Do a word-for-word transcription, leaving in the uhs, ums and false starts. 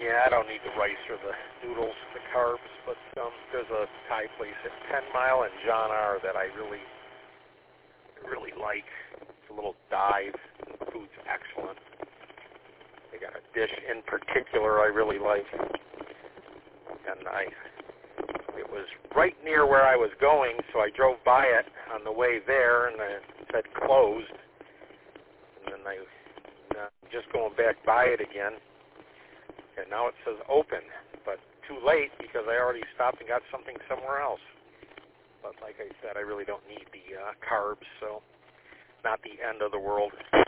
Yeah, I don't need the rice or the noodles, the carbs, but um, there's a Thai place at Ten Mile and John R. that I really, really like. It's a little dive. The food's excellent. They got a dish in particular I really like, and I, it was right near where I was going, so I drove by it on the way there, and it said closed, and then I, uh, just going back by it again. And now it says open, but too late because I already stopped and got something somewhere else. But like I said, I really don't need the uh, carbs, so not the end of the world.